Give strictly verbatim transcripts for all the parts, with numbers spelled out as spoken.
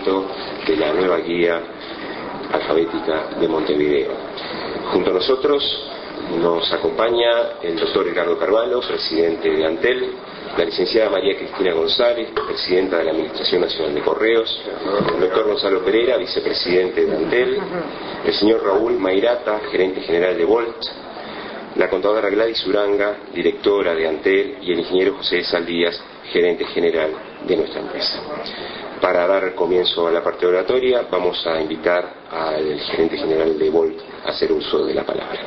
lanzamiento de la nueva guía alfabética de Montevideo. Junto a nosotros nos acompaña el doctor Ricardo Carvalho, presidente de Antel, la licenciada María Cristina González, presidenta de la Administración Nacional de Correos, el doctor Gonzalo Pereira, vicepresidente de Antel, el señor Raúl Mairata, gerente general de Volt, la contadora Gladys Uranga, directora de Antel, y el ingeniero José Saldías, gerente general de nuestra empresa. Para dar comienzo a la parte oratoria, vamos a invitar al gerente general de Volt a hacer uso de la palabra.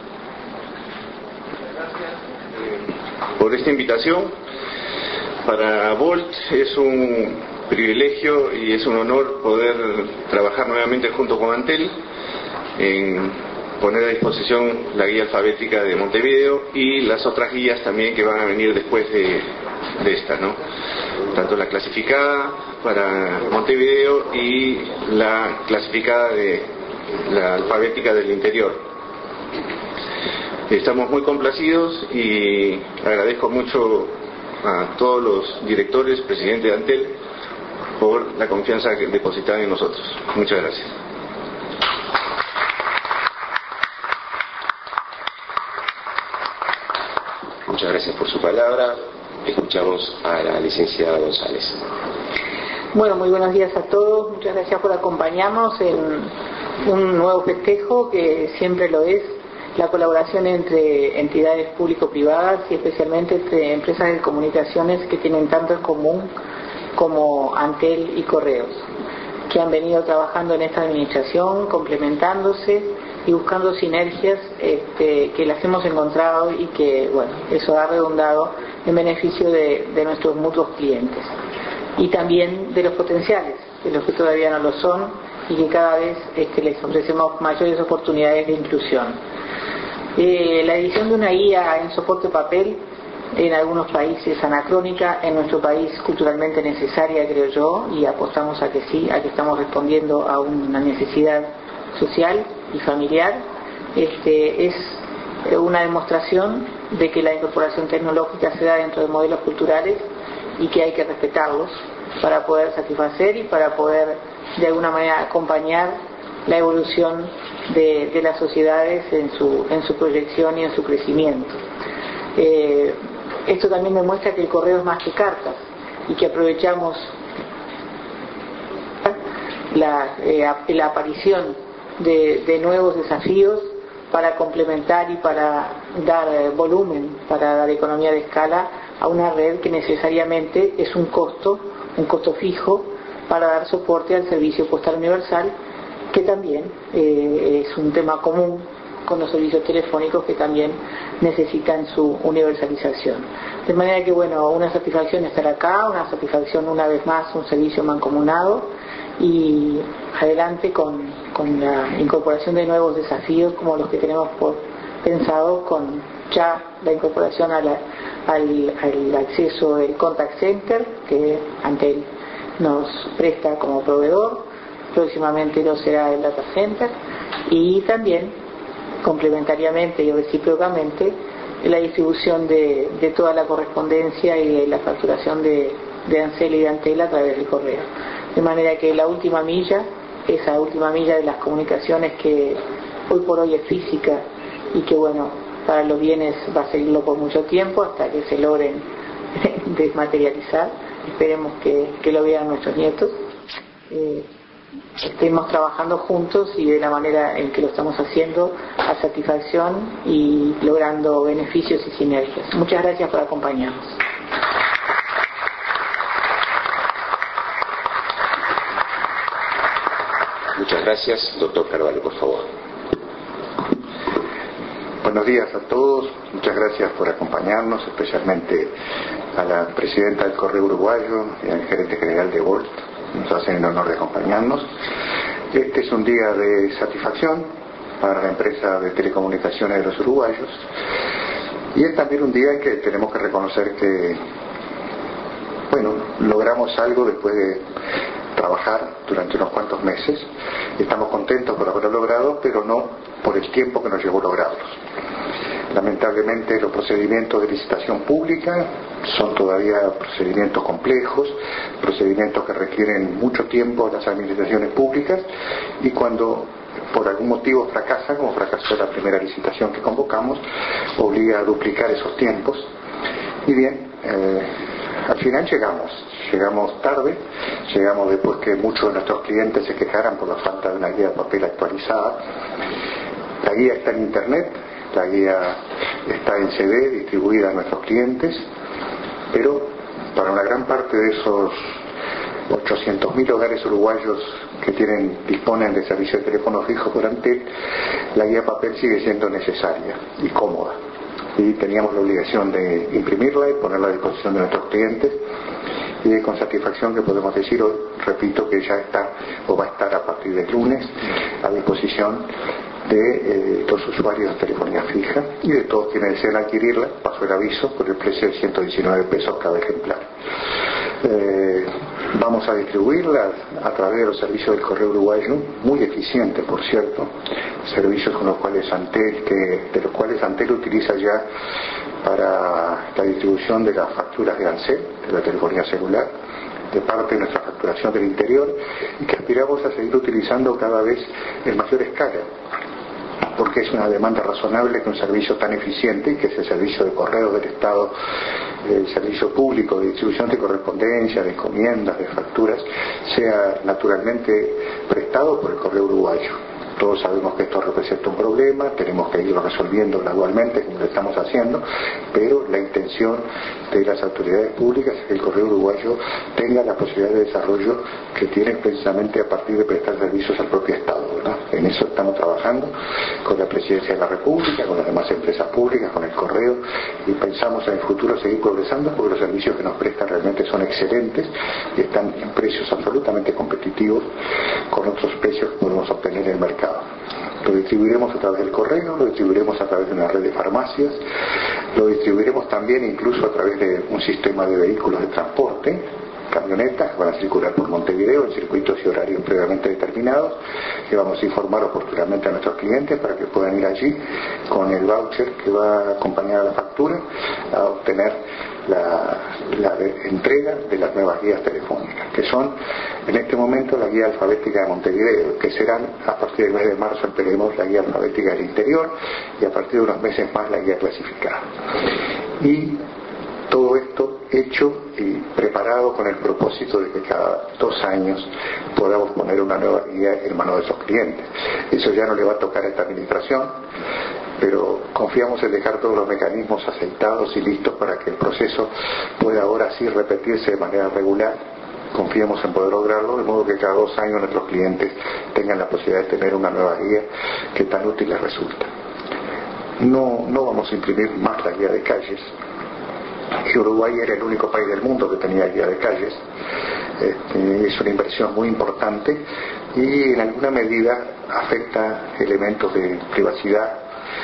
Por esta invitación. Para Volt es un privilegio y es un honor poder trabajar nuevamente junto con Antel en poner a disposición la guía alfabética de Montevideo y las otras guías también que van a venir después de, de esta, ¿no? Tanto la clasificada para Montevideo y la clasificada de la alfabética del interior. Estamos muy complacidos y agradezco mucho a todos los directores, presidente de Antel, por la confianza que depositan en nosotros. Muchas gracias. Muchas gracias por su palabra. Escuchamos a la licenciada González. Bueno, muy buenos días a todos. Muchas gracias por acompañarnos en un nuevo festejo que siempre lo es. La colaboración entre entidades público-privadas y especialmente entre empresas de comunicaciones que tienen tanto en común como Antel y Correos, que han venido trabajando en esta administración, complementándose y buscando sinergias este, que las hemos encontrado y que, bueno, eso ha redundado en beneficio de, de nuestros mutuos clientes y también de los potenciales, de los que todavía no lo son y que cada vez este, les ofrecemos mayores oportunidades de inclusión. Eh, la edición de una guía en soporte papel en algunos países anacrónica, en nuestro país culturalmente necesaria, creo yo, y apostamos a que sí, a que estamos respondiendo a una necesidad social y familiar. Este, es una demostración de que la incorporación tecnológica se da dentro de modelos culturales y que hay que respetarlos para poder satisfacer y para poder de alguna manera acompañar la evolución de, de las sociedades en su, en su proyección y en su crecimiento. Eh, esto también demuestra que el correo es más que cartas y que aprovechamos la, eh, la aparición de, de nuevos desafíos para complementar y para dar eh, volumen, para dar economía de escala a una red que necesariamente es un costo, un costo fijo para dar soporte al servicio postal universal, que también eh, es un tema común con los servicios telefónicos que también necesitan su universalización. De manera que, bueno, una satisfacción estar acá, una satisfacción una vez más, un servicio mancomunado y adelante con, con la incorporación de nuevos desafíos como los que tenemos por pensado con ya la incorporación a la, al, al acceso del contact center que Antel nos presta como proveedor. Próximamente lo será el data center y también complementariamente y recíprocamente la distribución de, de toda la correspondencia y de la facturación de, de Ansel y de Antel a través del correo, de manera que la última milla, esa última milla de las comunicaciones que hoy por hoy es física y que, bueno, para los bienes va a seguirlo por mucho tiempo hasta que se logren desmaterializar, esperemos que, que lo vean nuestros nietos, eh, estemos trabajando juntos y de la manera en que lo estamos haciendo a satisfacción y logrando beneficios y sinergias. Muchas gracias por acompañarnos. Muchas gracias. Doctor Carvalho, por favor. Buenos días a todos, muchas gracias por acompañarnos, especialmente a la presidenta del Correo Uruguayo y al gerente general de Volt. Nos hacen el honor de acompañarnos. Este es un día de satisfacción para la empresa de telecomunicaciones de los uruguayos y es también un día en que tenemos que reconocer que, bueno, logramos algo después de trabajar durante unos cuantos meses. Estamos contentos por haberlo logrado, pero no por el tiempo que nos llevó lograrlos. Lamentablemente los procedimientos de licitación pública son todavía procedimientos complejos, procedimientos que requieren mucho tiempo en las administraciones públicas, y cuando por algún motivo fracasan, como fracasó la primera licitación que convocamos, obliga a duplicar esos tiempos. Y bien, eh, al final llegamos, llegamos tarde, llegamos después que muchos de nuestros clientes se quejaran por la falta de una guía de papel actualizada. La guía está en internet, la guía está en C D distribuida a nuestros clientes, pero para una gran parte de esos ochocientos mil hogares uruguayos que tienen, disponen de servicio de teléfono fijo por Antel, la guía papel sigue siendo necesaria y cómoda. Y teníamos la obligación de imprimirla y ponerla a disposición de nuestros clientes, y con satisfacción que podemos decir hoy, repito, que ya está o va a estar a partir del lunes a disposición de eh, los usuarios de telefonía fija y de todos quienes desean adquirirla. Paso el aviso por el precio de ciento diecinueve pesos cada ejemplar. Eh, vamos a distribuirla a través de los servicios del Correo Uruguayo, muy eficientes por cierto, servicios con los cuales Antel, que, de los cuales Antel utiliza ya para la distribución de las facturas de ANSES, de la telefonía celular, de parte de nuestra facturación del interior, y que aspiramos a seguir utilizando cada vez en mayor escala, porque es una demanda razonable que un servicio tan eficiente, que es el servicio de correos del Estado, el servicio público de distribución de correspondencia, de encomiendas, de facturas, sea naturalmente prestado por el Correo Uruguayo. Todos sabemos que esto representa un problema, tenemos que irlo resolviendo gradualmente, como lo estamos haciendo, pero la intención de las autoridades públicas es que el Correo Uruguayo tenga la posibilidad de desarrollo que tiene precisamente a partir de prestar servicios al propio Estado, ¿verdad? En eso estamos trabajando con la Presidencia de la República, con las demás empresas públicas, con el Correo, y pensamos en el futuro seguir progresando, porque los servicios que nos prestan realmente son excelentes y están en precios absolutamente competitivos con otros precios que podemos obtener en el mercado. Lo distribuiremos a través del correo, lo distribuiremos a través de una red de farmacias, lo distribuiremos también incluso a través de un sistema de vehículos de transporte, camionetas que van a circular por Montevideo en circuitos y horarios previamente determinados, que vamos a informar oportunamente a nuestros clientes para que puedan ir allí con el voucher que va acompañado a la factura a obtener la, la de, entrega de las nuevas guías telefónicas, que son en este momento la guía alfabética de Montevideo, que serán a partir del mes de marzo esperemos la guía alfabética del interior, y a partir de unos meses más la guía clasificada. Y todo esto hecho y preparado con el propósito de que cada dos años podamos poner una nueva guía en manos de esos clientes. Eso ya no le va a tocar a esta administración, pero confiamos en dejar todos los mecanismos aceitados y listos para que el proceso pueda ahora sí repetirse de manera regular. Confiamos en poder lograrlo, de modo que cada dos años nuestros clientes tengan la posibilidad de tener una nueva guía que tan útil les resulta. No, no vamos a imprimir más la guía de calles. Uruguay era el único país del mundo que tenía guía de calles. Este, es una inversión muy importante y en alguna medida afecta elementos de privacidad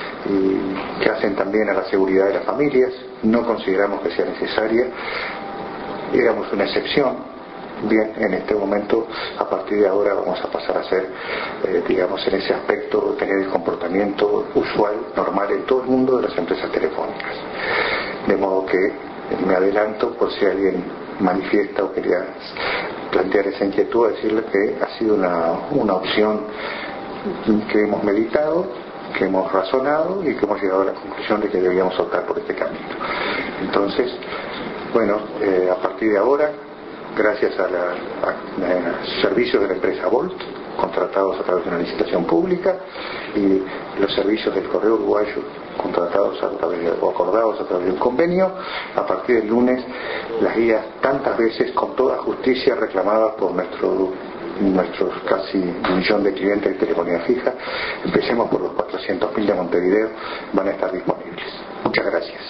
y que hacen también a la seguridad de las familias. No consideramos que sea necesaria, éramos una excepción. Bien, en este momento, a partir de ahora vamos a pasar a ser, eh, digamos, en ese aspecto, tener el comportamiento usual, normal en todo el mundo de las empresas telefónicas. De modo que me adelanto, por si alguien manifiesta o quería plantear esa inquietud, a decirle que ha sido una, una opción que hemos meditado, que hemos razonado y que hemos llegado a la conclusión de que debíamos optar por este camino. Entonces, bueno, eh, a partir de ahora, gracias a, la, a, a servicios de la empresa Volt, contratados a través de una licitación pública, y los servicios del Correo Uruguayo contratados a través de, o acordados a través de un convenio, a partir del lunes las guías tantas veces con toda justicia reclamadas por nuestro, nuestros casi un millón de clientes de telefonía fija, empecemos por los cuatrocientos mil de Montevideo, van a estar disponibles. Muchas gracias.